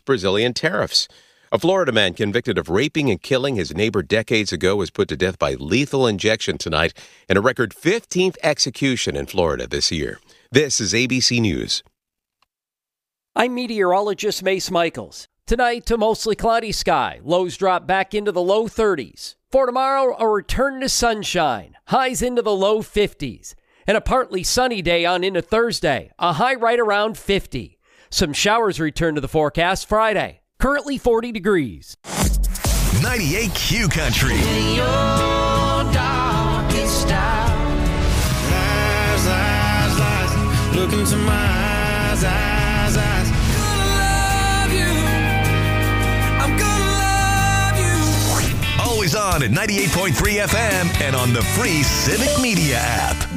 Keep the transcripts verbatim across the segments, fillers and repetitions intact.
Brazilian tariffs. A Florida man convicted of raping and killing his neighbor decades ago was put to death by lethal injection tonight in a record fifteenth execution in Florida this year. This is A B C News. I'm meteorologist Mace Michaels. Tonight, a mostly cloudy sky. Lows drop back into the low thirties. For tomorrow, a return to sunshine. Highs into the low fifties. And a partly sunny day on into Thursday. A high right around fifty. Some showers return to the forecast Friday. Currently forty degrees. ninety-eight Q Country. In your darkest hour. Lies, lies, lies. Look into my eyes, eyes, eyes. Gonna love you. I'm gonna love you. Always on at ninety-eight point three F M and on the free Civic Media app.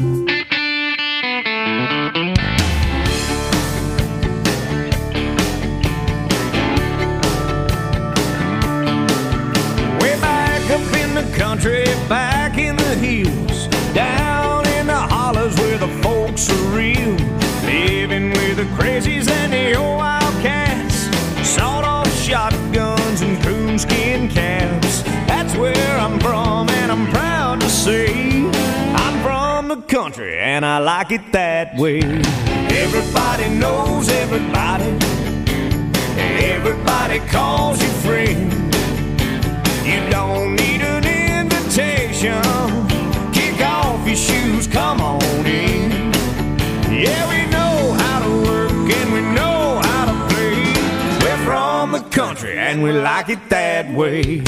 Up in the country, back in the hills, down in the hollers where the folks are real, living with the crazies and the old wildcats, sawed-off shotguns and coonskin caps. That's where I'm from, and I'm proud to say I'm from the country, and I like it that way. Everybody knows everybody, everybody calls you friend. You don't need an invitation. Kick off your shoes, come on in. Yeah, we know how to work and we know how to play. We're from the country and we like it that way.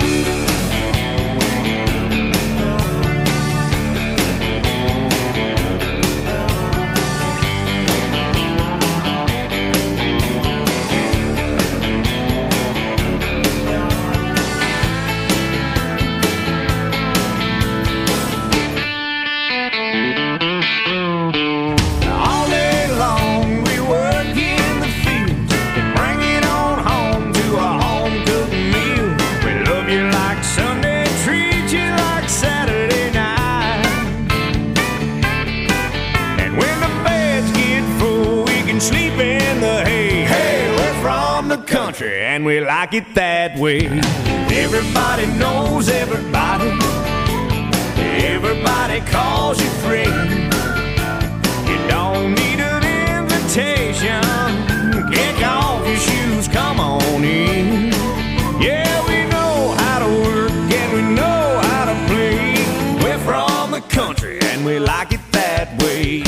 And we like it that way. Everybody knows everybody. Everybody calls you friend. You don't need an invitation. Kick off your shoes, come on in. Yeah, we know how to work and we know how to play. We're from the country and we like it that way.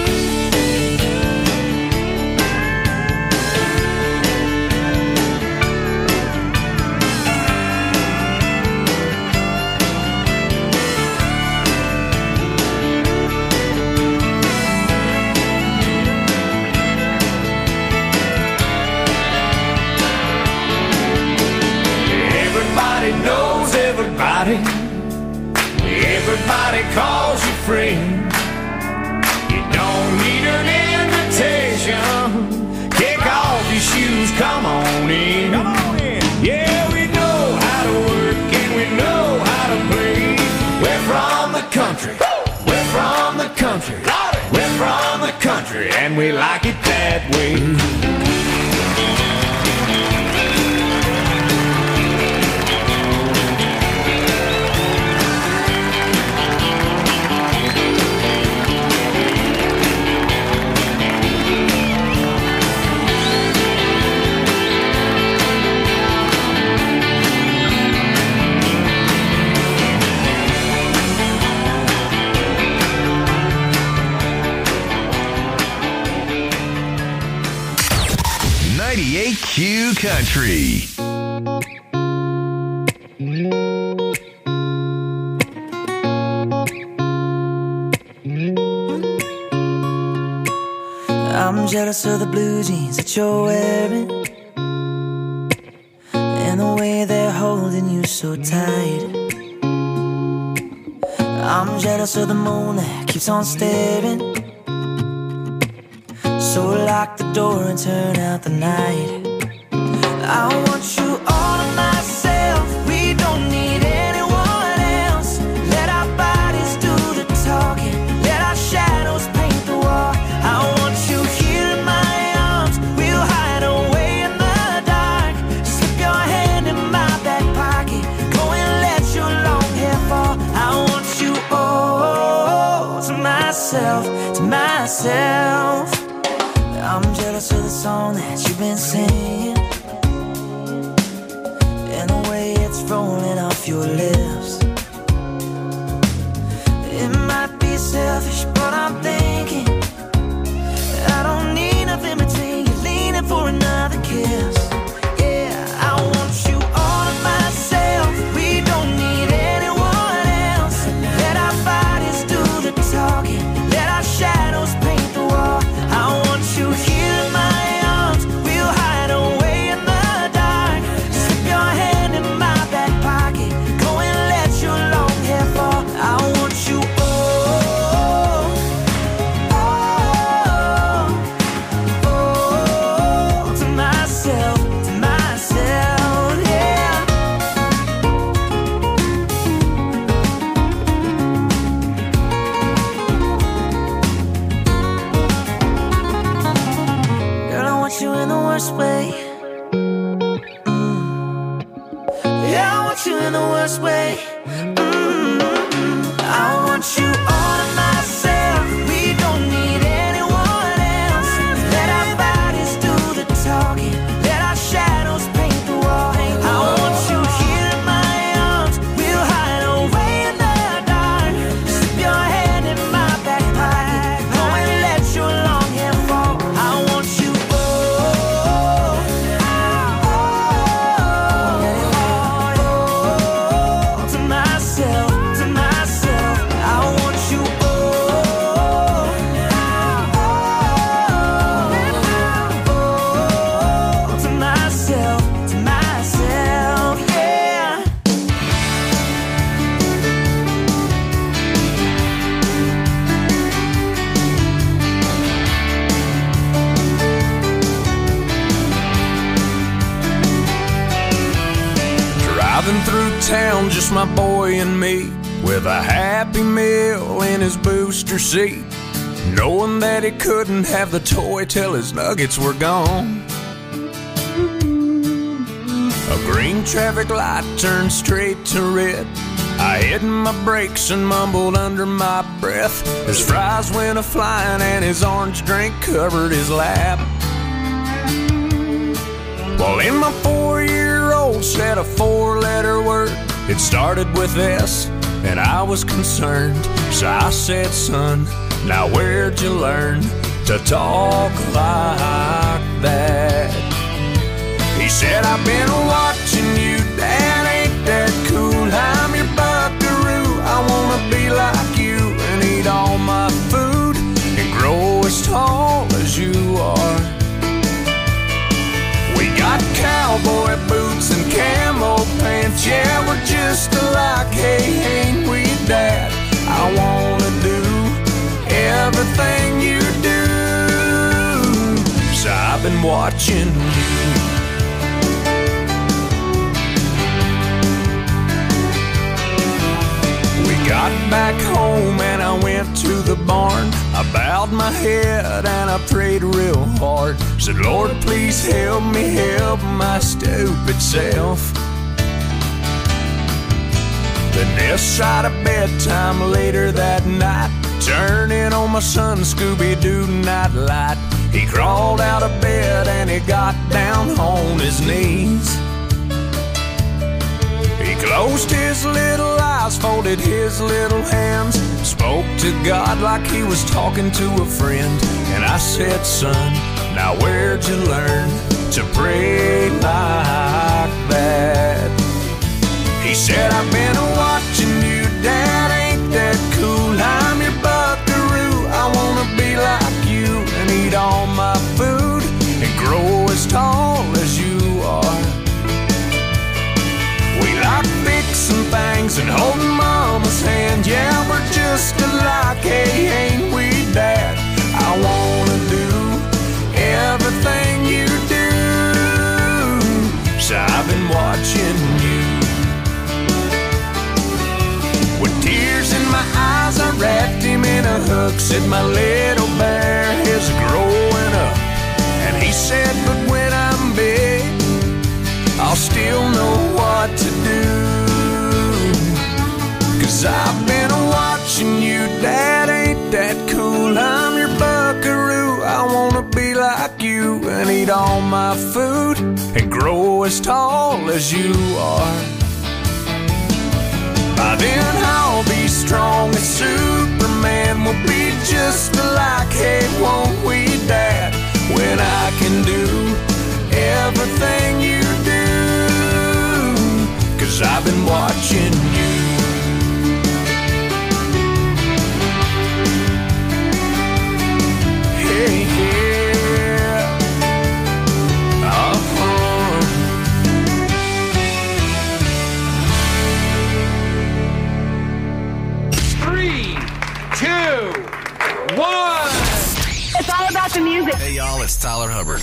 Knows everybody. Everybody calls you friend. You don't need an invitation. Kick off your shoes, come on in. Come on in. Yeah, we know how to work and we know how to play. We're from the country. We're from the country. We're from the country and we like it that way. ninety-eight Q Country. I'm jealous of the blue jeans that you're wearing and the way they're holding you so tight. I'm jealous of the moon that keeps on staring. So lock the door and turn out the night. I want you all to myself. We don't need anyone else. Let our bodies do the talking. Let our shadows paint the wall. I want you here in my arms. We'll hide away in the dark. your lips. It might be selfish, but I'm thinking I don't need nothing between you, leaning for another kiss. Yeah, I want you all to myself. We don't need anyone else. Let our bodies do the talking, let our shadows paint the wall. I want you here in my arms. We'll hide away in the dark. Slip your hand in my back pocket, go and let your long hair fall. I want you oh, oh, oh, to myself, to myself, yeah. Girl, I want you in the worst way. Mm. Yeah, I want you in the worst way. Mm. I want you all to myself. We don't need anyone else. Let our bodies do the talking, let our shadows paint the wall. I want you here in my arms. We'll hide away in the dark. Slip your hand in my back pocket, go and let your long hair fall. I want you oh, oh, oh, to myself, to myself. I want you oh, oh, to myself, to myself, yeah. Driving through town, just my boy and me, with a Happy Meal in his booster seat, knowing that he couldn't have the toy till his nuggets were gone. A green traffic light turned straight to red. I hit my brakes and mumbled under my breath. His fries went a-flying and his orange drink covered his lap. Well, in my four-year-old said a four-letter word. It started with S, and I was concerned. So I said, son, now where'd you learn to talk like that? He said, I've been watching you, Dad, ain't that cool? I'm your buckaroo, I wanna be like you and eat all my food and grow as tall as you are. We got cowboy boots and camo pants, yeah, we're just alike, hey, ain't we, Dad? I wanna do everything you do, so I've been watching you. We got back home and I went to the barn. I bowed my head and I prayed real hard. Said, Lord, please help me help my stupid self. Then this side of bedtime later that night, turning on my son Scooby-Doo nightlight. He crawled out of bed and he got down on his knees. He closed his little eyes, folded his little hands, spoke to God like he was talking to a friend. And I said, son, now where'd you learn to pray like that? He said, I've been watching you, Dad, ain't that cool? I'm your buckaroo, I wanna be like you and eat all my food and grow as tall as you are. We like fixing things and holding Mama's hand, yeah, we're just alike, hey, ain't we, Dad? I wanna do everything you do, so I've been watching you. With tears in my eyes, I wrapped him in a hug, said my little bear is growing up. And he said, but when I'm big, I'll still know what to do. Cause I've been watching you, Dad, ain't that cool? I'm your buckaroo, I wanna be like you and eat all my food and grow as tall as you are. Uh, then I'll be strong as Superman. We'll be just alike, hey, won't we, Dad? When I can do everything you do, 'cause I've been watching you. Hey, yeah. Uh-huh. Three, two, one. It's all about the music. Hey, y'all, it's Tyler Hubbard.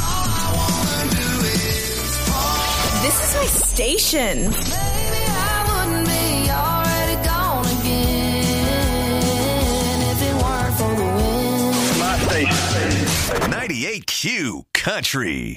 This is my station. Maybe I wouldn't be already gone again if it weren't for the wind. My station. ninety-eight Q Country.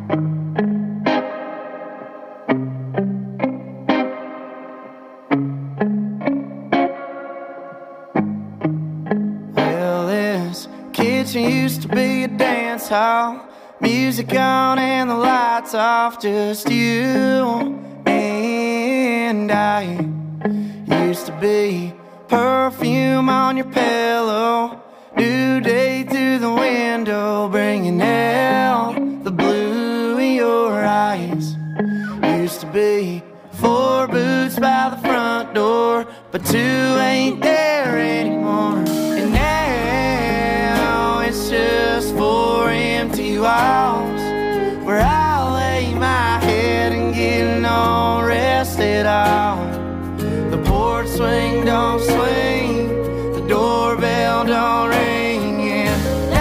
Well, this kitchen used to be a dance hall. Music on and the lights off. Just you and I. Used to be perfume on your pillow. New day through the window, bringing out the blue in your eyes. Used to be four boots by the front door, but two ain't there anymore. And now it's just four empty walls, where I lay my head and get no rest at all. The porch swing don't swing, the doorbell don't ring, and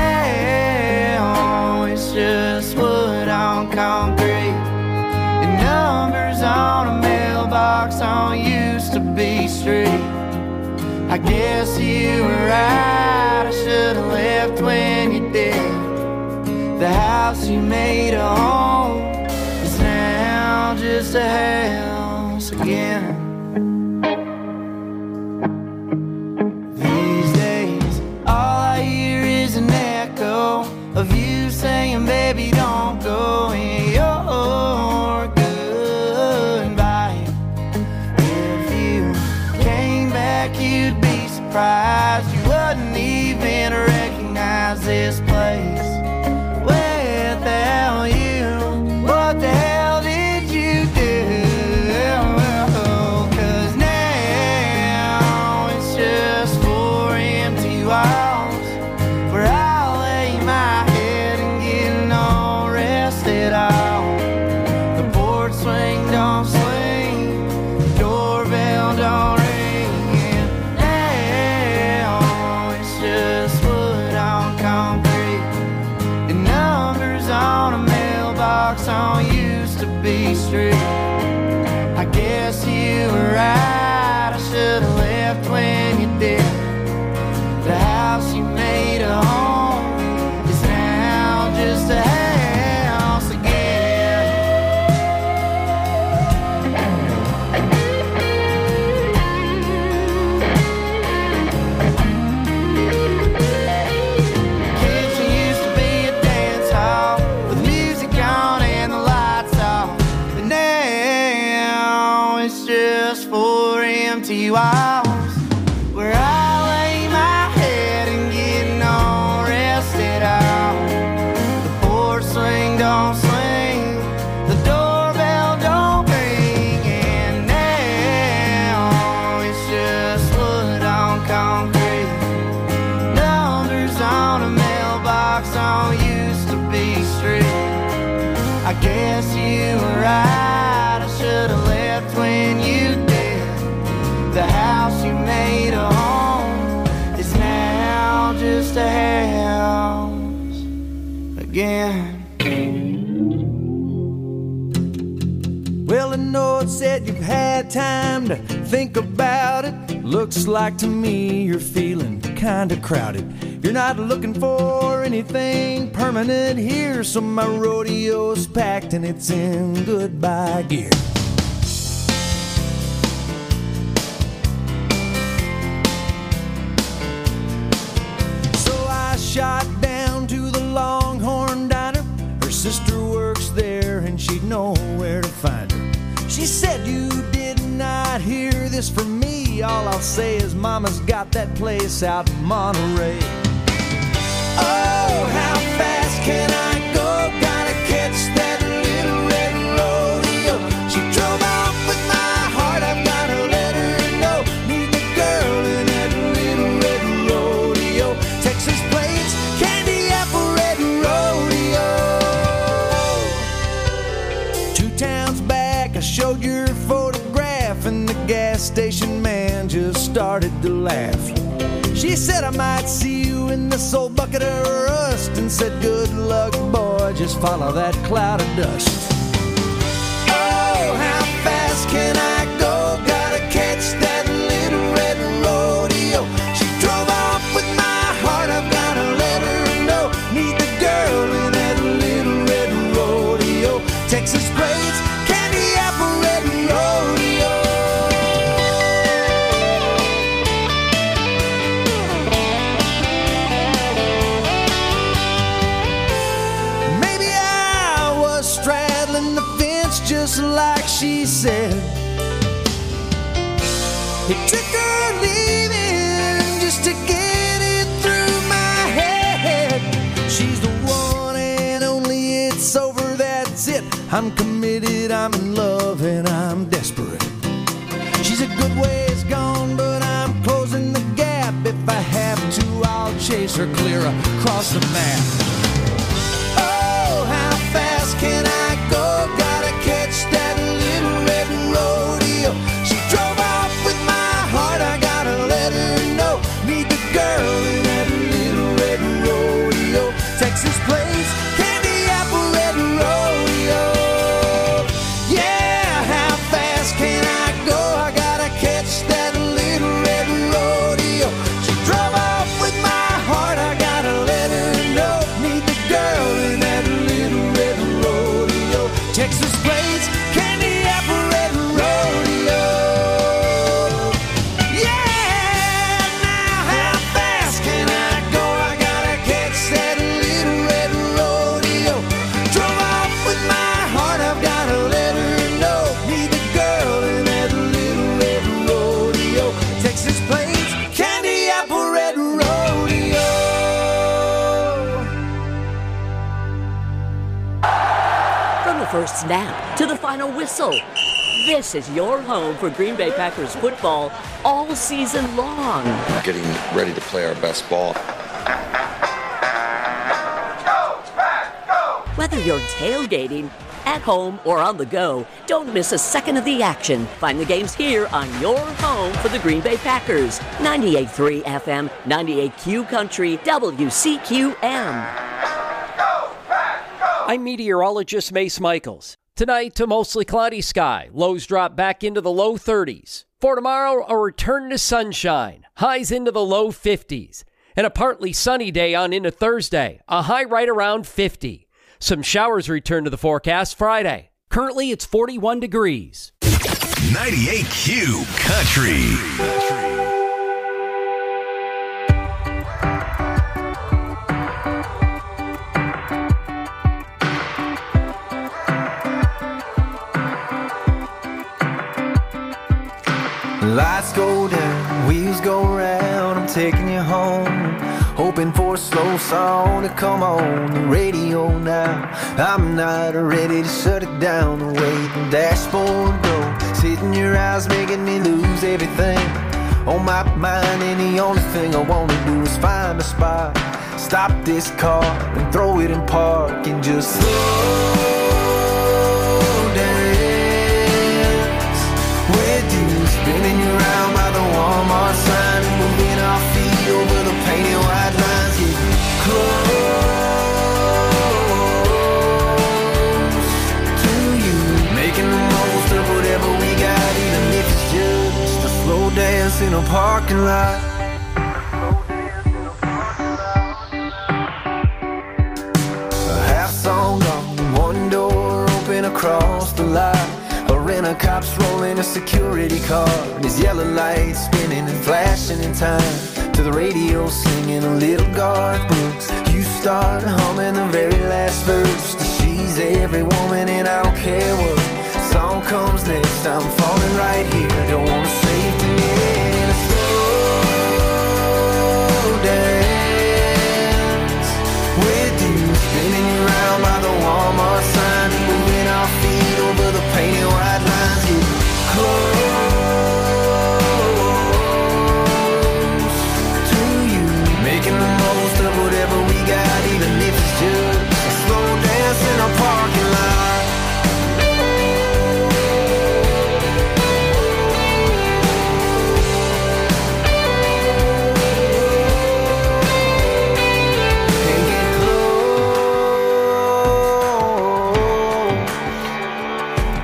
now it's just wood on concrete and numbers on a mailbox on used to be street. I guess you were right, I should've left when you did. The house you made a home is now just a house again. These days, all I hear is an echo of you saying, baby, don't go, and you're goodbye. If you came back, you'd be surprised you wouldn't even recognize this place without you. What the hell did you do? 'Cause now it's just four empty walls, where I lay my head and get no rest at all. The porch swing don't swing, the doorbell don't ring, and now it's just wood on concrete and numbers on a mailbox on used to be street. I guess you were right, I should've left when you did. The house you made a home is now just a house again. Kitchen used to be a dance hall with music on and the lights off, but now it's just four empty walls, where I lay my head and get no rest at all. The porch swing don't swing, the doorbell don't ring, and now it's just wood on concrete, numbers on a mailbox on used to be street. I guess you were right, I should've left when you did. The house you made a home is now just a house again. Well, I know it said you've had time to think about it. Looks like to me you're feeling kinda crowded. You're not looking for anything permanent here, so my rodeo's packed and it's in goodbye gear. So I shot down to the Longhorn Diner. Her sister works there and she'd know where to find her. She said you did not might hear this from me, all I'll say is Mama's got that place out in Monterey. Oh, how fast can I go? Gotta catch that little red rodeo. She drove off with my heart, I've gotta let her know. Need the girl in that little red rodeo. Texas plates, candy apple red rodeo. Two towns back, I showed your photograph, and the gas station man just started to laugh. She said I might see you in this old bucket of rust, and said good luck, boy, just follow that cloud of dust. Oh, how fast can I go? Gotta catch that little red rodeo. She drove off with my heart, I've gotta let her know. Need the girl in that little red rodeo. Texas plates, candy apple red rodeo. Just like she said, it took her leaving just to get it through my head. She's the one and only, it's over, that's it. I'm committed, I'm in love, and I'm desperate. She's a good ways gone, but I'm closing the gap. If I have to, I'll chase her clear across the map. Oh, how fast can I go? Gotta catch that little red rodeo. She drove off with my heart, I gotta let her know. Need the girl in that little red rodeo. Texas plates, candy apple red rodeo. Yeah, how fast can I go? I gotta catch that little red rodeo. She drove off with my heart, I gotta let her know. Need the girl in that little red rodeo. Texas plates, candy apple red rodeo. Yeah, now how fast can I go? I gotta catch that little red rodeo. Drove off with my heart, I've gotta let her know. Need the girl in that little red rodeo. Texas plates, candy apple red rodeo. From the first snap to the final whistle, this is your home for Green Bay Packers football all season long. Getting ready to play our best ball. Whether you're tailgating, at home, or on the go, don't miss a second of the action. Find the games here on your home for the Green Bay Packers. ninety-eight point three F M, ninety-eight Q Country, W C Q M. I'm meteorologist Mace Michaels. Tonight, a mostly cloudy sky. Lows drop back into the low thirties. For tomorrow, a return to sunshine. Highs into the low fifties. And a partly sunny day on into Thursday. A high right around fifty. Some showers return to the forecast Friday. Currently, it's forty-one degrees. ninety-eight Q Country. Lights go down, wheels go round, I'm taking you home. Hoping for a slow song to come on the radio now. I'm not ready to shut it down. The way the dashboard goes, hitting your eyes, making me lose everything on my mind. And the only thing I want to do is find a spot, stop this car and throw it in park and just slow dance with you, spinning you around by the Walmart sign and moving our feet over the painted white lines. Get close to you, making the most of whatever we got, even if it's just a slow dance in a parking lot. A half song gone, one door open across the lot. A rent-a-cop's rolling a security car, and his yellow lights spinning and flashing in time to the radio singing a little Garth Brooks. You start humming the very last verse to She's Every Woman, and I don't care what song comes next, I'm falling right here. Don't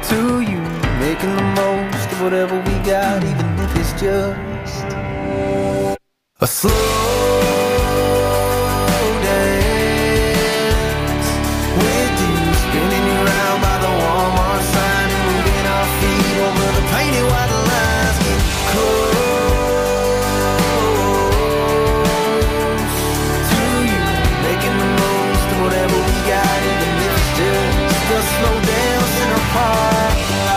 to you, making the most of whatever we got, even if it's just a slow dance with you, spinning you round by the Walmart sign and moving our feet over the painted white lines. Get close to you, making the most of whatever we got, even if it's just a slow dance in our park.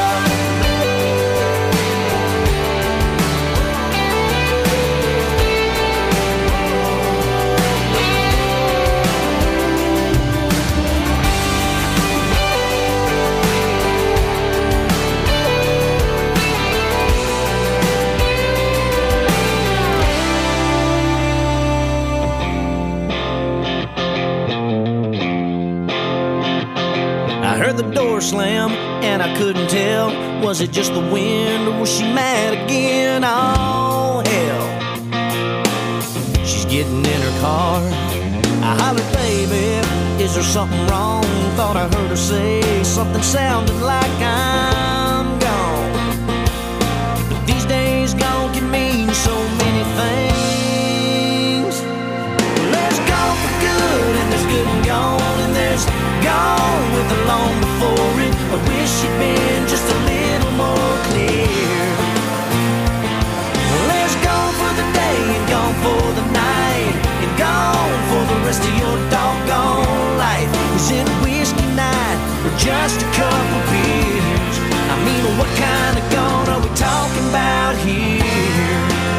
The door slam, and I couldn't tell, was it just the wind or was she mad again? Oh hell, she's getting in her car. I hollered, baby, is there something wrong? Thought I heard her say something sounding like I'm gone. But these days gone can mean so many things. There's gone for good and there's good and gone, and there's gone with the long before it. I wish she'd been just a little more clear. Well, there's gone for the day and gone for the night, and gone for the rest of your doggone life. Is it a whiskey night or just a couple beers? I mean, what kind of gone are we talking about here?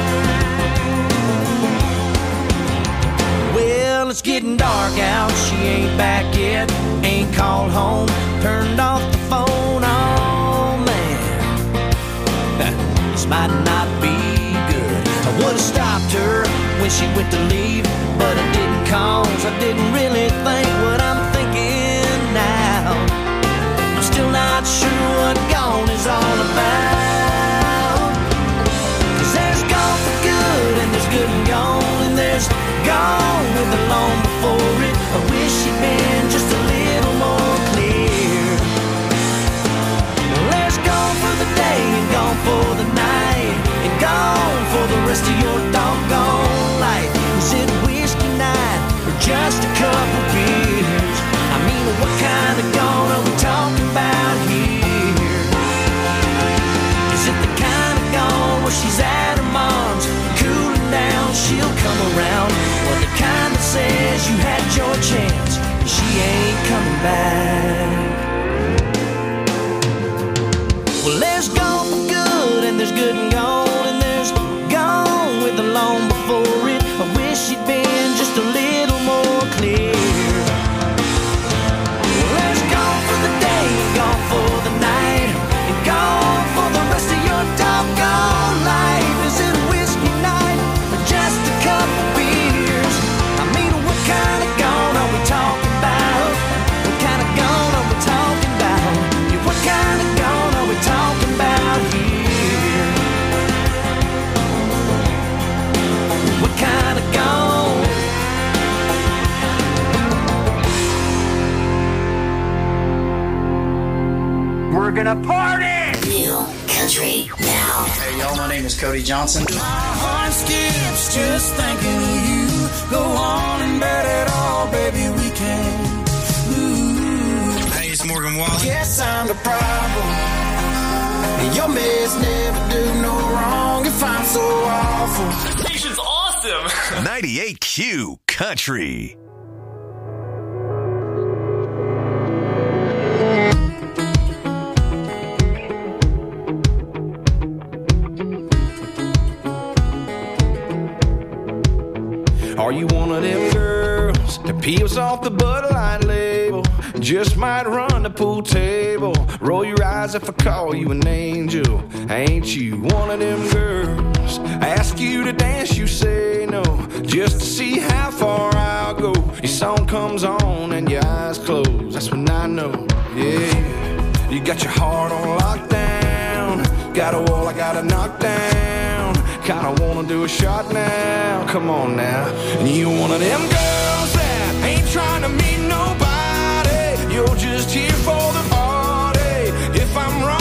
Well, it's getting dark out, she ain't back yet, ain't called home, turned off the phone, oh man, this might not be good. I would've stopped her when she went to leave, but I didn't cause I didn't really think what I'm thinking now. I'm still not sure what gone is all about, 'cause there's gone for good and there's good and gone, and there's gone with the long before it. I wish she'd been just a little more clear. Well, there's gone for the day and gone for the night, and gone for the rest of your doggone life. Is it whiskey night or just a couple beers? I mean, what kind of gone are we talking about here? Is it the kind of gone where she's at her mom's, cooling down, she'll come around, or the kind that says you had your chance and she ain't coming back? Well, there's gone for good and there's good and gone, and there's gone with the long before it. I wish she'd been just a little more clear. Well, there's gone for the day and gone for the night, and gone for the rest of your doggone life. Is it a whiskey night or just a couple beers? I mean, what kind of gone are we talking about? What kind of gone are we talking about? Yeah, what kind of gone are we talking about here? What kind of gone? We're gonna party! New country now. Hey y'all, my name is Cody Johnson. My heart skips just thinking of you. Go on and bet it all, baby, we can. Ooh. Hey, it's Morgan Wallen. Guess I'm the problem. And your mess never do no wrong if I'm so awful. The station's awesome. ninety-eight Q Country. Are you one of them girls that peels off the Bud Light label? Just might run the pool table. Roll your eyes if I call you an angel. Ain't you one of them girls? Ask you to dance, you say no, just to see how far I'll go. Your song comes on and your eyes close. That's when I know, yeah. You got your heart on lockdown. Got a wall I gotta knock down. Kinda wanna do a shot now. Come on now. And you one of them girls that ain't trying to meet nobody. You're just here for the party. If I'm right,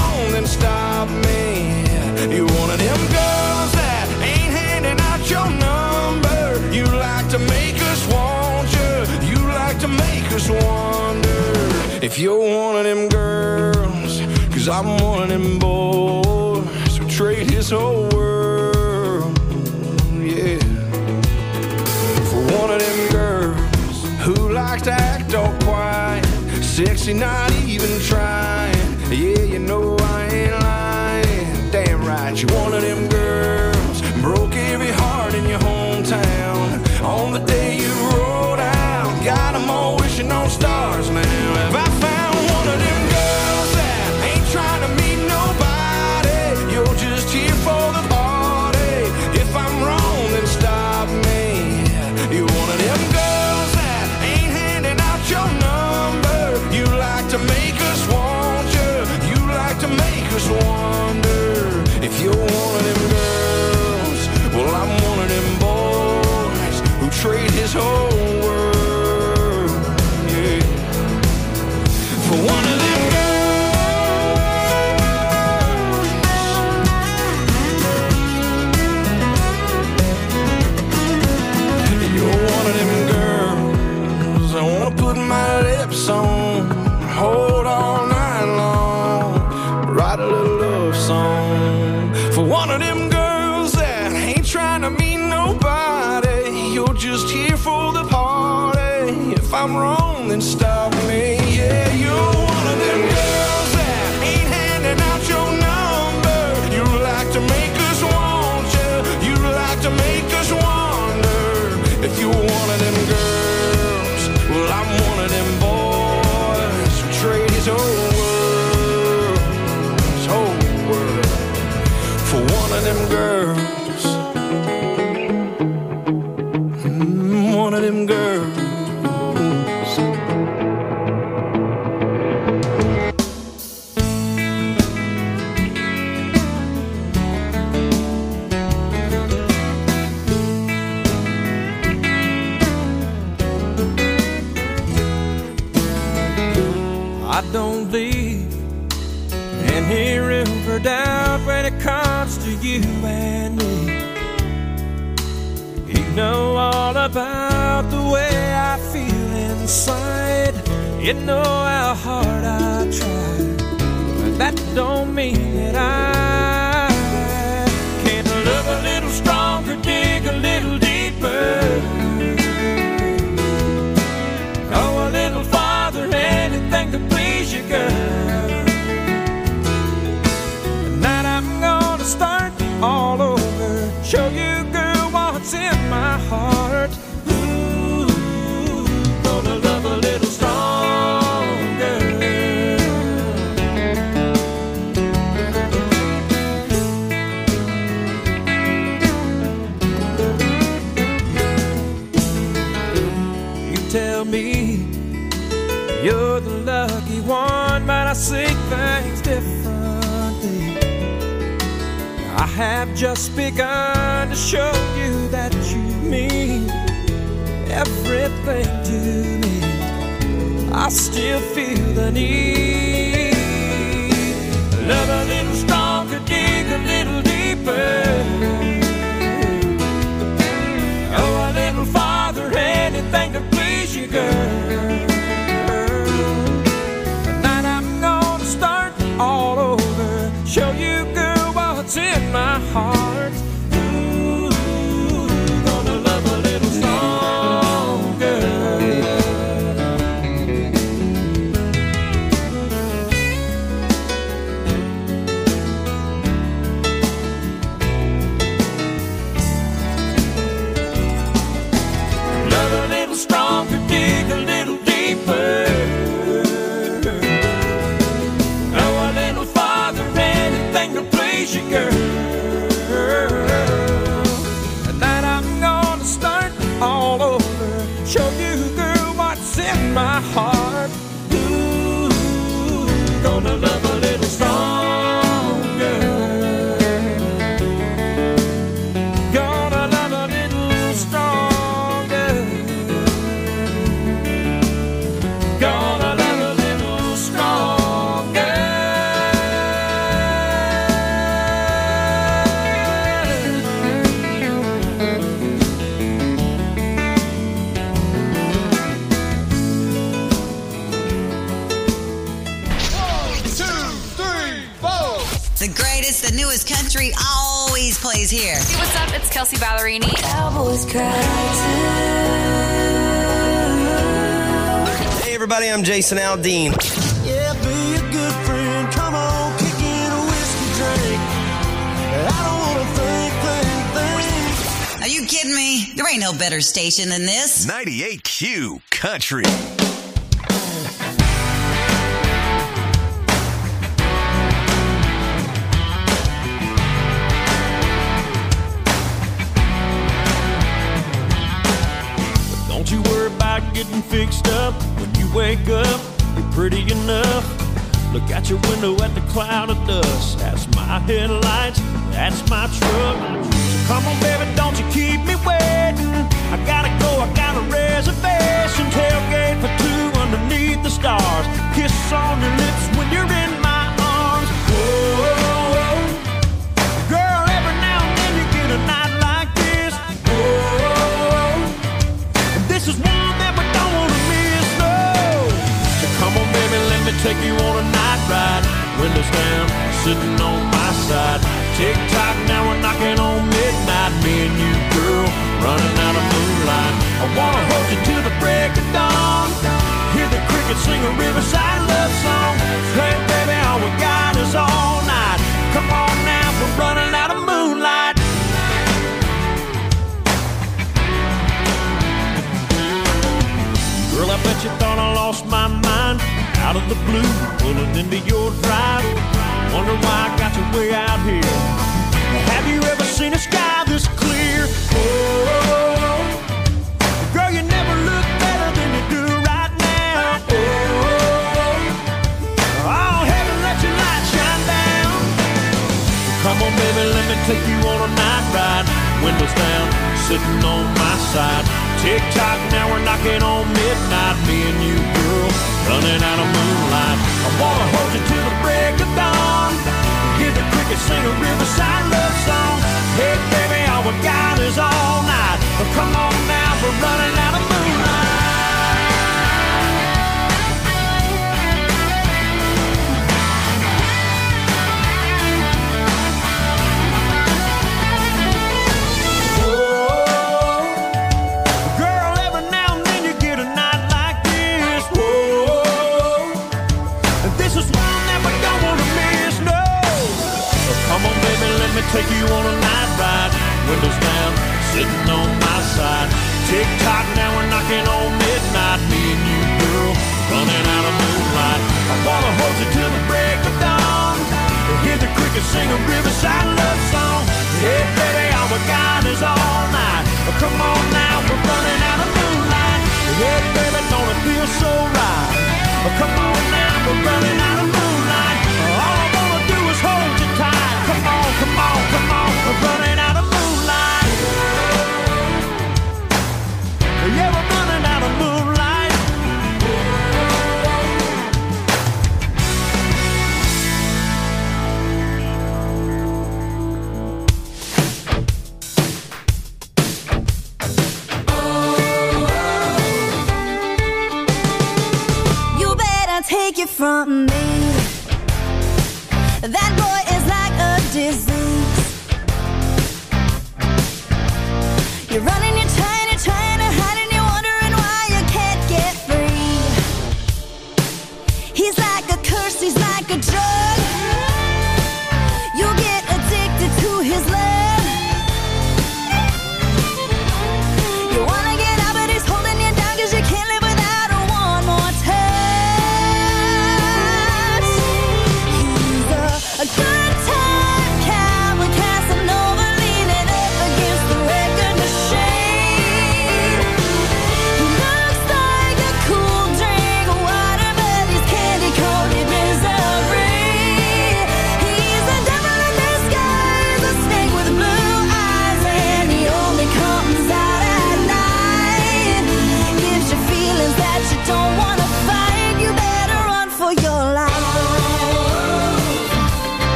if you're one of them girls, 'cause I'm one of them boys who trade his whole world, yeah, for one of them girls who likes to act all quiet, sexy, not even trying. Yeah, you know I ain't lying. Damn right, you're one of them girls, broke every heart in your hometown. On the day you rolled out, got them all wishing on stars now. Have I found one of them girls that ain't trying to meet nobody? You're just here for the party. If I'm wrong, then stop me. You're one of them girls that ain't handing out your number. You like to make us want you. You like to make us wonder. If you're one of them girls, well, I'm one of them boys who trade his whole world, yeah, for one of them girls. You're one of them girls I wanna put my lips on, hold all night long, write a little love song for one of them girls that ain't trying to meet nobody. You're just here for the party. If I'm wrong, then stop me. Yeah, you're one of them girls that ain't handing out your number. You like to make us want you. You like to make us wonder. If you're one of them girls, well, I'm one of them boys who trade his whole world, his whole world, for one of them girls. Mm, one of them girls. I don't leave any room for doubt when it comes to you and me. You know all about the way I feel inside. You know how hard I try, but that don't mean that I can't love a little stronger, dig a little deeper, go a little farther, anything to please you, girl. Tonight I'm gonna start all over, show you, girl, what's in my heart. Ooh, gonna love a little stronger. You tell me you're the lucky one, but I see things differently. I have just begun to show you that you mean everything to me. I still feel the need. Love a little stronger, dig a little deeper, go a little farther, anything to please you, girl. Tonight I'm gonna start all over, show you, girl, what's in my heart. Ooh, gonna love a little stronger. Love a little stronger, dig a little deeper, go a little farther, anything to please you, girl. Tonight I'm gonna start all over, show you, girl, what's in my heart. Ooh, gonna love a little stronger, gonna love a little stronger, gonna love a little stronger. The greatest, the newest country always plays here. Hey, what's up? It's Kelsey Ballerini. Cowboys cry too. Hey everybody, I'm Jason Aldean. Yeah, be a good friend. Come on, kick in a whiskey drink. I don't wanna think, think, think. Are you kidding me? There ain't no better station than this. ninety-eight Q Country. Don't you worry about getting fixed up. When you wake up, you're pretty enough. Look out your window at the cloud of dust. That's my headlights, that's my truck. So come on, baby, don't you keep me waiting. I gotta go, I got a reservation. Tailgate for two underneath the stars. Kiss on your lips when you're in my arms. Whoa, girl, every now and then you get a night like this. Whoa, this is one that we don't wanna miss, no. So come on, baby, let me take you on a night ride. Windows down, sitting on my side. Tick tock, now we're knocking on midnight. Me and you, girl, running out of moonlight. I wanna hold you till the break of dawn. Hear the crickets sing a riverside love song. Hey, baby, all we got is all night. Come on now, we're running out of moonlight. Girl, I bet you thought I lost my mind. Out of the blue, pulling into your drive. Wonder why I got you way out here. Have you ever seen a sky this clear? Oh, girl, you never look better than you do right now. Oh, oh, heaven, let your light shine down. Come on, baby, let me take you on a night ride. Windows down, sitting on my side. Tick tock, now we're knocking on midnight. Me and you, girl, running out of moonlight. I wanna hold you till the break of dawn. Hear the crickets sing a riverside love song. Hey, baby, all we got is all night. But come on now, we're running out of moonlight. Take you on a night ride, windows down, sitting on my side. Tick tock, now we're knocking on midnight. Me and you, girl, running out of moonlight. I wanna hold you till the break of dawn. Hear the crickets sing a riverside love song. Hey, baby, all we got is all night. Come on now, we're running out of moonlight. Hey, baby, don't it feel so right? Come on now, we're running out of moonlight. All I wanna do is hold you tight. Come on, come on, come on, we're running out of moonlight. Yeah, we're running out of moonlight. You better take it from me. That boy is like a disease. You're running, you're trying, you're trying to hide, and you're wondering why you can't get free. He's like a curse, he's like a drug. You'll get addicted to his love. You wanna get out, but he's holding you down, 'cause you can't live without her one more touch. He's a, a good time cowboy, Casanova, leaning up against the record machine.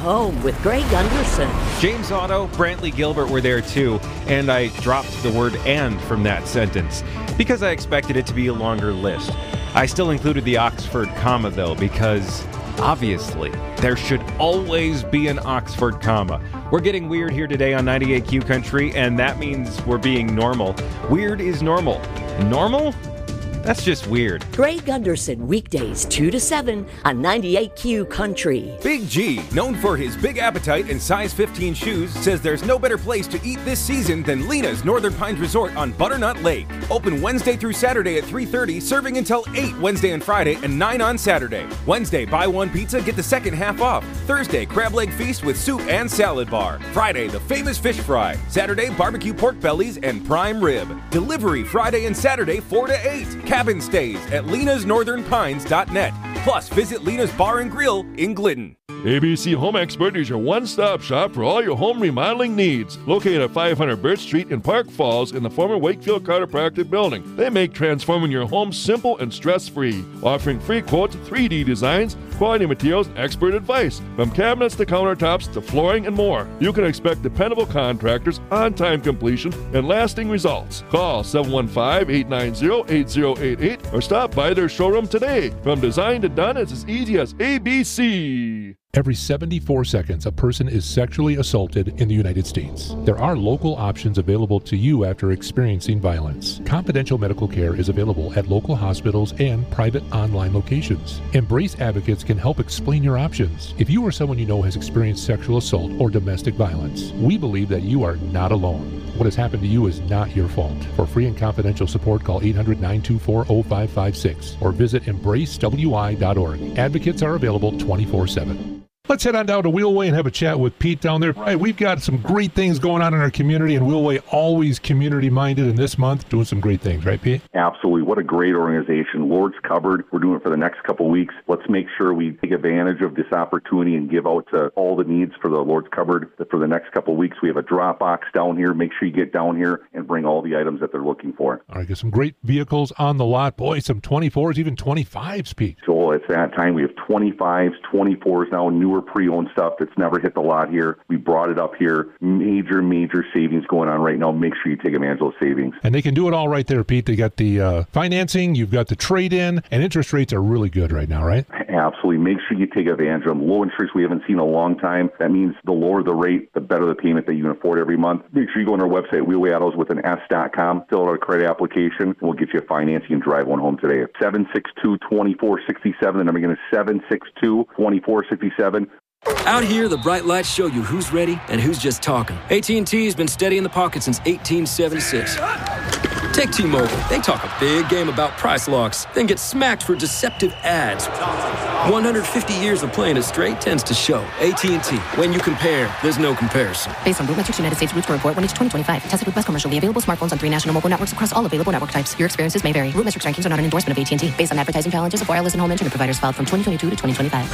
home with Greg Gunderson. James Otto, Brantley Gilbert were there too, and I dropped the word "and" from that sentence because I expected it to be a longer list. I still included the Oxford comma though, because obviously there should always be an Oxford comma. We're getting weird here today on ninety-eight Q Country, and that means we're being normal. Weird is normal. Normal? That's just weird. Greg Gunderson, weekdays two to seven on ninety-eight Q Country. Big G, known for his big appetite and size fifteen shoes, says there's no better place to eat this season than Lena's Northern Pines Resort on Butternut Lake. Open Wednesday through Saturday at three thirty, serving until eight Wednesday and Friday and nine on Saturday. Wednesday, buy one pizza, get the second half off. Thursday, crab leg feast with soup and salad bar. Friday, the famous fish fry. Saturday, barbecue pork bellies and prime rib. Delivery Friday and Saturday, four to eight. Cabin stays at lenas northern pines dot net. Plus, visit Lena's Bar and Grill in Glidden. A B C Home Expert is your one-stop shop for all your home remodeling needs. Located at five hundred Birch Street in Park Falls in the former Wakefield Chiropractic Building. They make transforming your home simple and stress-free, offering free quotes, three D designs, quality materials, and expert advice. From cabinets to countertops to flooring and more. You can expect dependable contractors, on-time completion, and lasting results. Call seven one five, eight nine zero, eight zero eight eight or stop by their showroom today. From design to done, it's as easy as A B C. Every seventy-four seconds, a person is sexually assaulted in the United States. There are local options available to you after experiencing violence. Confidential medical care is available at local hospitals and private online locations. Embrace Advocates can help explain your options. If you or someone you know has experienced sexual assault or domestic violence, we believe that you are not alone. What has happened to you is not your fault. For free and confidential support, call eight hundred, nine two four, zero five five six or visit embrace w i dot org. Advocates are available twenty-four seven. Let's head on down to Wheelway and have a chat with Pete down there. Right, we've got some great things going on in our community, and Wheelway always community-minded, and this month doing some great things, right, Pete? Absolutely. What a great organization. Lord's Cupboard, we're doing it for the next couple of weeks. Let's make sure we take advantage of this opportunity and give out to all the needs for the Lord's Cupboard. For the next couple of weeks, we have a drop box down here. Make sure you get down here and bring all the items that they're looking for. All right, got some great vehicles on the lot. Boy, some twenty-fours, even twenty-fives, Pete. So it's that time. We have twenty-fives, twenty-fours now, newer pre-owned stuff that's never hit the lot here. We brought it up here. Major, major savings going on right now. Make sure you take advantage of those savings. And they can do it all right there, Pete. They got the uh, financing, you've got the trade-in, and interest rates are really good right now, right? Absolutely. Make sure you take advantage of them. Low interest we haven't seen in a long time. That means the lower the rate, the better the payment that you can afford every month. Make sure you go on our website, Wheelway Autos with an S dot com, fill out a credit application, and we'll get you financing and drive one home today. seven six two, two four six seven. The number again is seven six two, two four six seven. Out here, the bright lights show you who's ready and who's just talking. A T and T's been steady in the pocket since eighteen seventy-six. Take T-Mobile. They talk a big game about price locks, then get smacked for deceptive ads. one hundred fifty years of playing it straight tends to show. A T and T. When you compare, there's no comparison. Based on RootMetrics United States Roots Report, one H twenty twenty-five. Tested with best commercially available smartphones on three national mobile networks across all available network types. Your experiences may vary. RootMetrics rankings are not an endorsement of A T and T. Based on advertising challenges of wireless and home internet providers filed from twenty twenty-two to twenty twenty-five.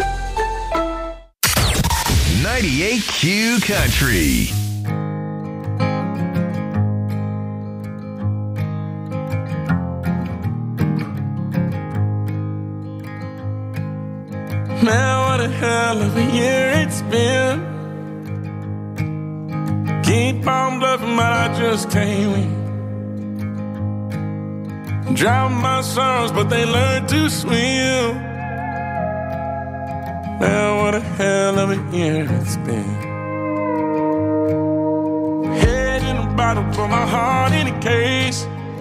ninety-eight Q Country. Man, what a hell of a year it's been. Keep on bluffing, but I just can't win. Drown my sorrows, but they learn to swim. Man, what a hell of a year it's been. Head in a bottle, put my heart in a case.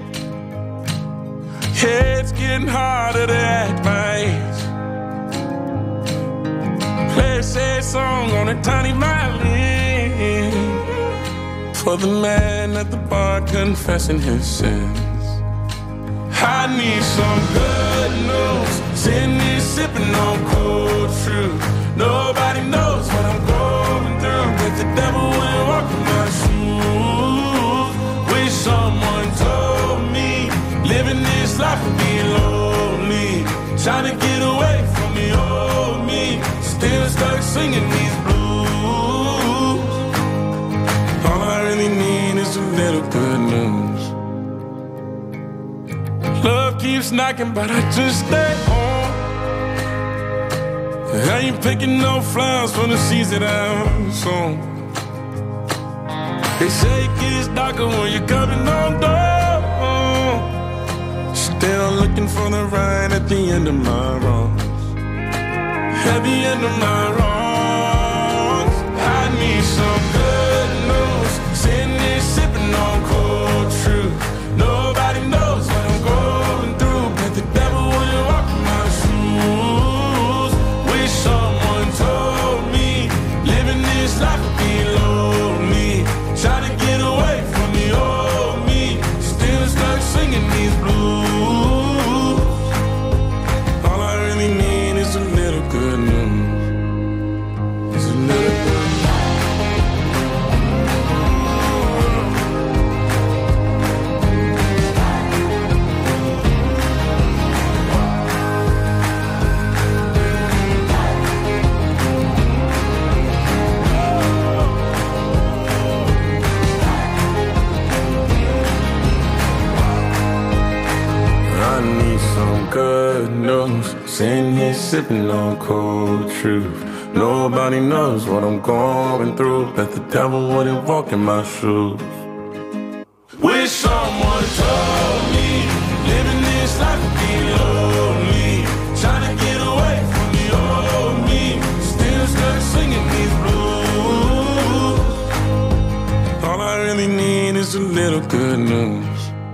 It's getting harder to act my age. Play a sad song on a tiny violin for the man at the bar confessing his sins. I need some good news. Sitting here sipping on cold truth. Nobody knows what I'm going through. With the devil will walk in my shoes. Wish someone told me living this life would be lonely. Trying to get away from the old me. Still stuck singing these blues. All I really need is a little good news. Love keeps knocking, but I just stay home. How you picking no flowers from the seeds that I've sown? They say it gets darker when you're coming on door. Still looking for the right at the end of my wrongs. At the end of my wrongs, I need some good news. Sitting here sipping on cold truth. Nobody knows what I'm going through, but the devil wouldn't walk in my shoes. Wish someone told me living this life would be lonely. Trying to get away from the old me, still stuck singing these blues. All I really need is a little good news. It's a little good good news. Sitting here sipping on cold truth. Nobody knows what I'm going through, but the devil wouldn't walk in my shoes. Wish someone told me living this life would be lonely. Trying to get away from the old me, still stuck singing these blues. All I really need is a little good news.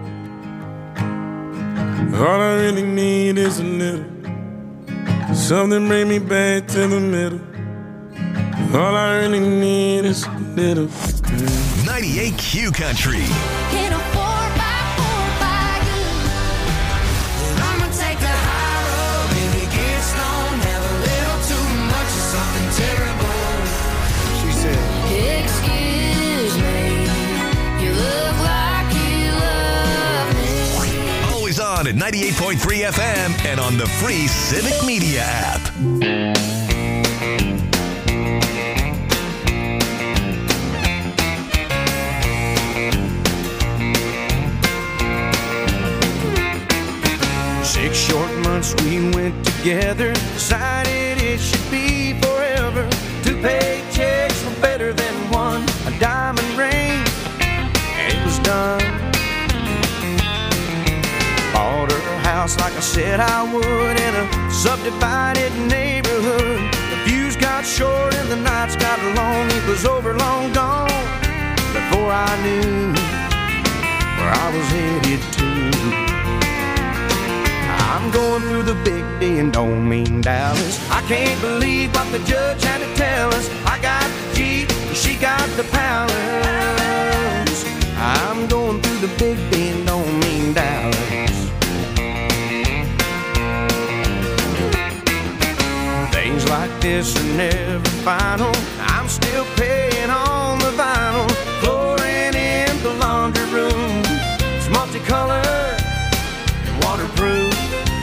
All I really need is a little, something bring me back to the middle. All I really need is a little. ninety-eight Q Country. In a four by four by you. And I'ma take the high road, baby, get stoned, have a little too much of something terrible. She said, excuse me, you look like you love me. Always on at ninety-eight point three F M and on the free Civic Media app. Six short months we went together, decided it should be forever. Two paychecks were better than one, a diamond ring, and it was done. Bought her a house like I said I would in a subdivided neighborhood. The views got short and the nights got long, it was over long gone before I knew where I was headed to. I'm going through the big D and don't mean Dallas. I can't believe what the judge had to tell us. I got the Jeep, she got the Palace. I'm going through the big D and don't mean Dallas. Things like this are never final. I'm still paying on the vinyl. Flooring in the laundry room, it's multicolored and waterproof.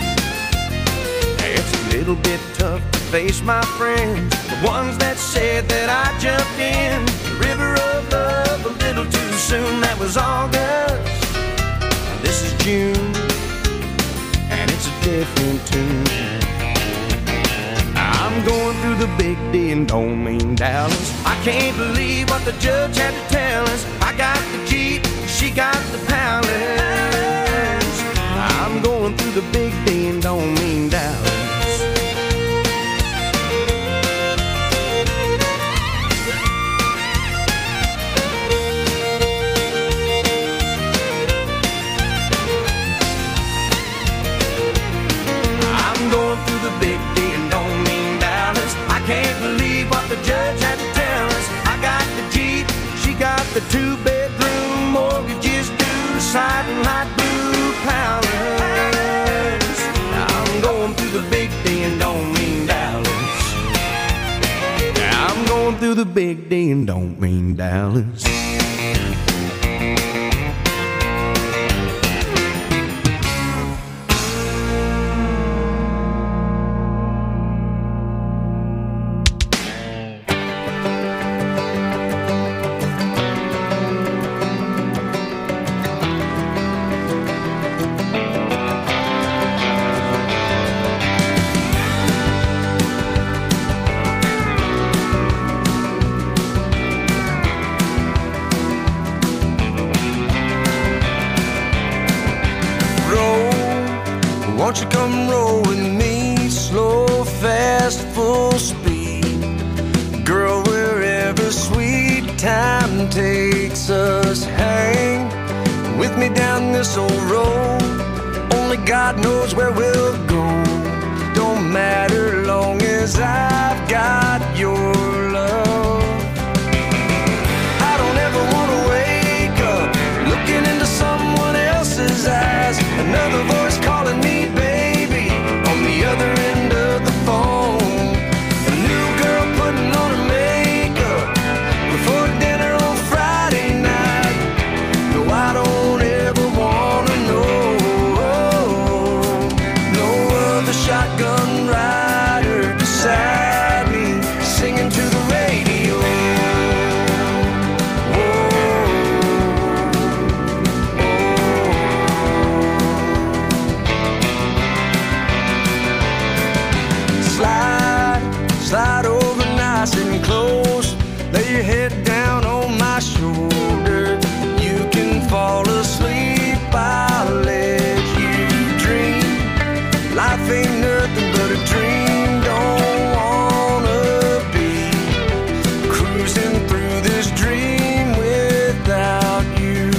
It's a little bit tough to face my friends, the ones that said that I jumped in the river of love a little too soon. That was August, this is June, and it's a different tune. I'm going through the big D and don't mean Dallas. I can't believe what the judge had to tell us. I got the Jeep, she got the Palace. I'm going through the big D and don't mean Dallas. I'm going through the big D and don't mean Dallas. I can't believe what the judge had to tell us. I got the Jeep, she got the two-bedroom, mortgages due, siding light blue Palace. I'm going through the big D and don't mean Dallas. I'm going through the big D and don't mean Dallas. Won't you come roll with me? Slow, fast, full speed. Girl, wherever sweet time takes us, hang with me down this old road. Only God knows where we'll go. Don't matter long as I've got your love. I don't ever want to wake up looking into someone else's eyes. Another voice calling me baby on the other end of the phone. A new girl putting on her makeup before dinner on Friday night. No, I don't ever want to know. No other shotgun rider beside me singing to the radio. Slide over nice and close. Lay your head down on my shoulder. You can fall asleep, I'll let you dream. Life ain't nothing but a dream. Don't wanna be cruising through this dream without you.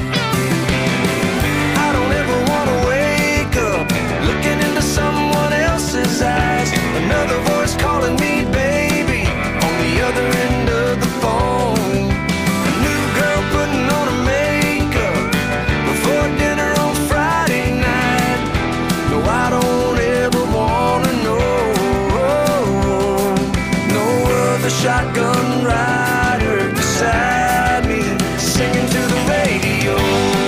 I don't ever wanna wake up looking into someone else's eyes. Another voice calling me baby on the other end of the phone. A new girl putting on her makeup before dinner on Friday night. No, I don't ever wanna know. No other shotgun rider beside me singing to the radio.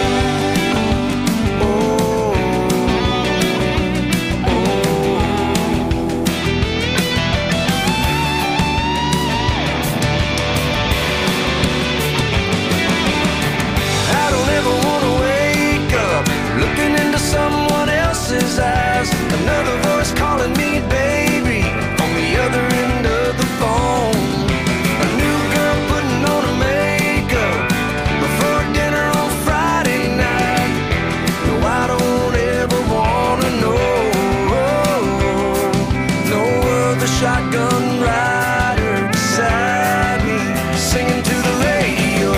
Someone else's eyes. Another voice calling me baby on the other end of the phone. A new girl putting on her makeup before dinner on Friday night. No, I don't ever wanna know. No other shotgun rider beside me singing to the radio.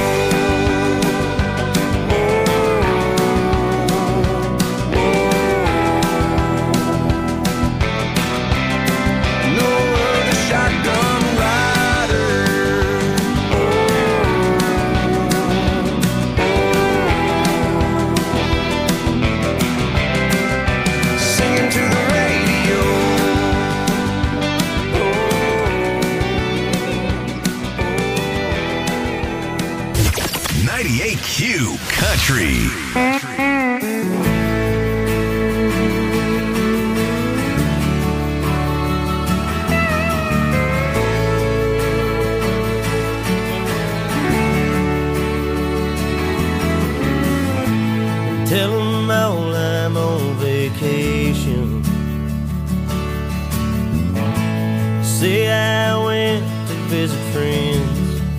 ninety-eight Q Country. Tell them all I'm on vacation. Say I went to visit friends.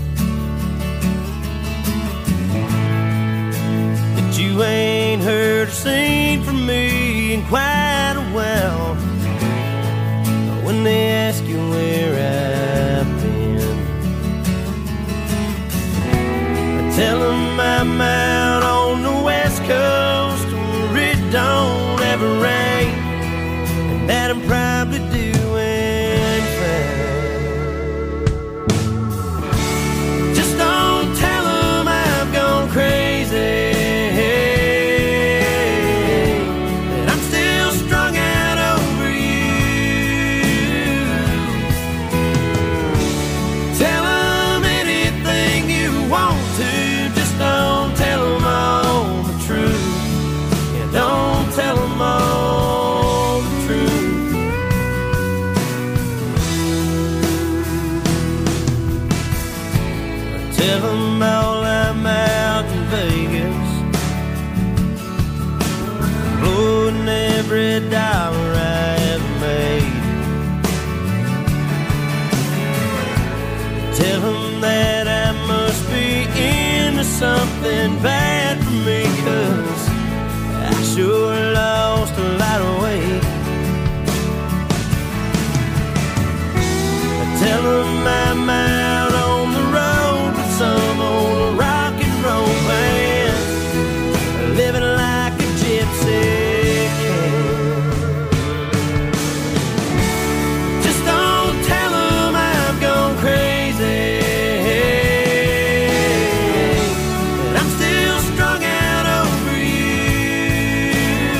That you ain't heard or seen from me in quite a while. When they ask you where I've been, I tell them I'm out on the West Coast where it don't ever rain, and that I'm probably doing fine. Just don't tell them I've gone crazy, that I'm still strung out over you. Tell them anything you want to, just don't tell them all the truth. Yeah, don't tell them all the truth. Tell them all I'm out in Vegas, blowing every dollar I ever made. Tell them that I must be into something bad for me, 'cause I sure lost a lot of weight. I'm still strung out over you.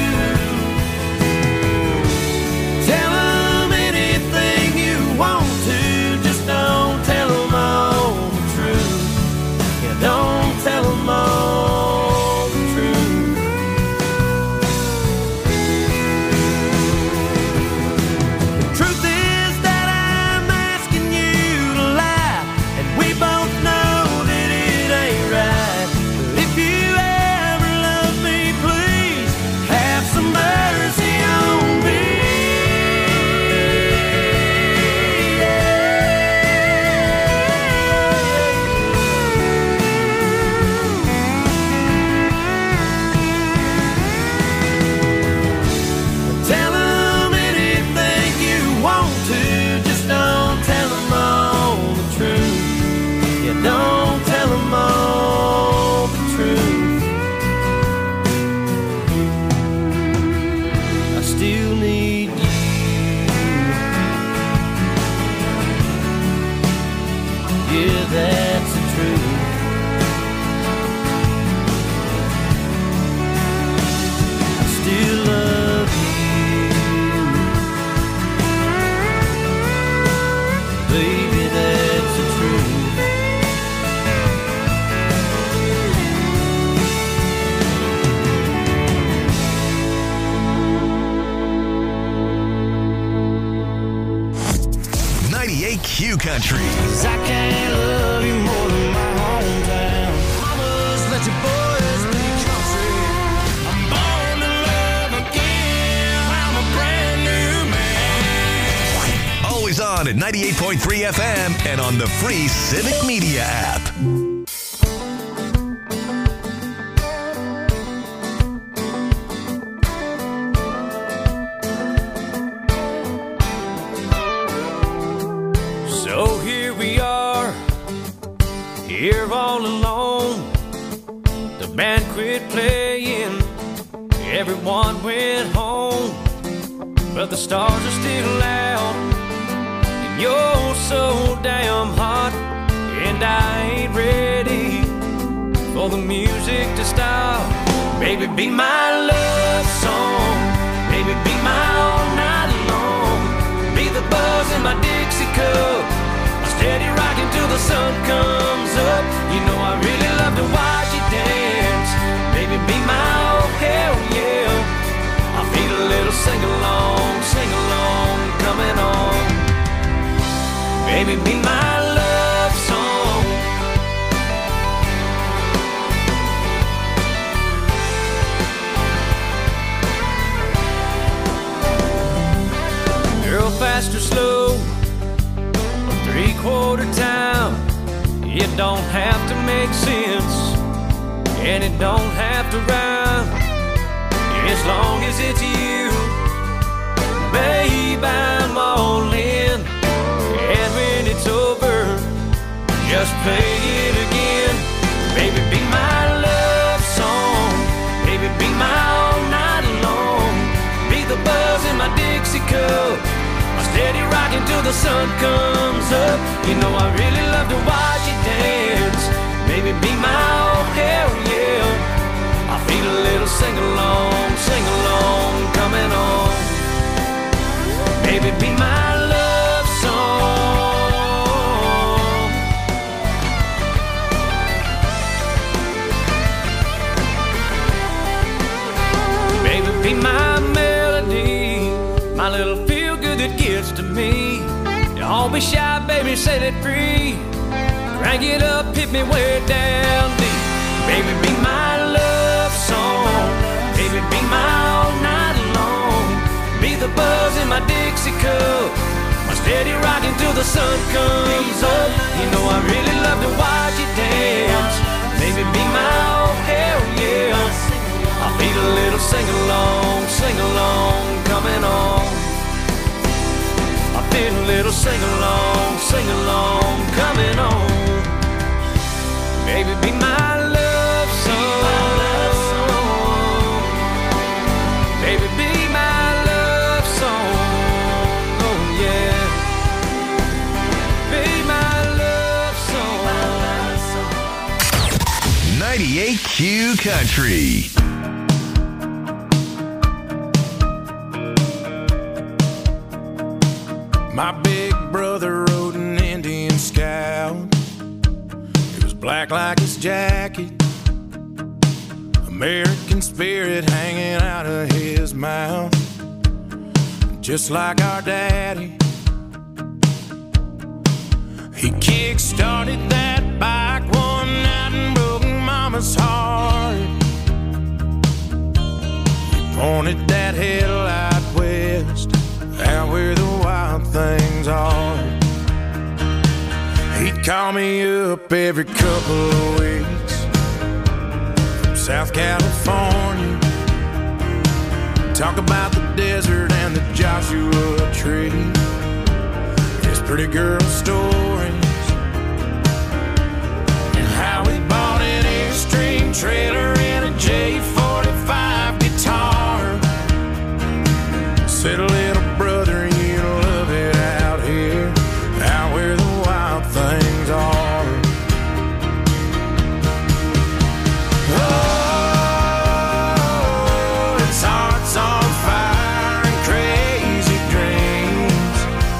Tell them anything you want to, just don't tell them all the truth. Yeah, don't tell them all the truth. The truth is that I'm asking you to lie, and we both know that it ain't right. But if you ever love me, please have some mercy on me. Tell them anything you want to, just don't tell them all the truth. Yeah, don't tell them all the truth. I still need you. Yeah, that's the truth. I still love you. Baby, that's the truth. ninety-eight Q Country. 'Cause I can't love you more than my hometown. Mamas, let your boys be country. I'm born to love again. I'm a brand new man. Always on at ninety-eight point three F M and on the free Civic Media app. So here we are, here all alone. The band quit playing, everyone went home. But the stars are still out, and you're so damn hot. And I ain't ready for the music to stop. Baby, be my love song. Baby, be my all night long. Be the buzz in my Dixie cup. I'm steady rocking till the sun comes up. You know I really love to watch you dance. Baby, be my oh hell yeah. I feel a little sing-along, sing-along coming on. Baby, be my love song. Girl, fast or slow, three-quarter time. It don't have to make sense, and it don't have to rhyme. As long as it's you, babe, I'm all in. And when it's over, just play it again. Baby, be my love song. Baby, be my all night long. Be the buzz in my Dixie cup. I'm steady rocking till the sun comes up. You know I really love to watch you dance. Baby, be my oh hell yeah. I feel a little sing-along, sing-along coming on. Baby, be my love song. Baby, be my melody, my little feel-good that gets to me. Don't be shy, baby, set it free. Crank it up, hit me way down deep. Baby, be my love song. Baby, be my all night long. Be the buzz in my Dixie cup. I'm steady rocking till the sun comes up. You know I really love to watch you dance. Baby, be my oh hell yeah. I feel a little sing-along, sing-along coming on. I feel a little sing-along, sing-along coming on. Baby, be my love song. Baby, be my love song. Oh yeah. Be my love song. ninety-eight Q Country. My big brother rode an Indian Scout. It was black like his jacket, American spirit hanging out of his mouth, just like our daddy. He kick-started that bike one night and broke Mama's heart. He pointed that headlight west, out where the wild things are. He'd call me up every couple of weeks from South California, talk about the desert and the Joshua Tree, his pretty girl stories, and how he bought an Airstream trailer and a J forty-five guitar. Said, little brother, you love it out here, out where the wild things are. Oh, his heart's on fire and crazy dreams.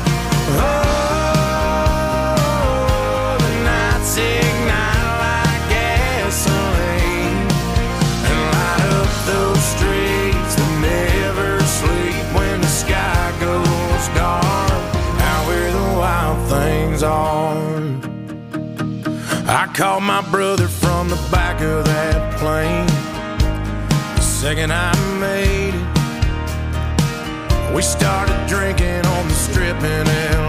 Oh, the nights ignite like gasoline and light up those streets that never sleep when the sky goes dark, out where the wild things are. I called my brother from the back of that plane the second I made it. We started drinking on the strip in L A.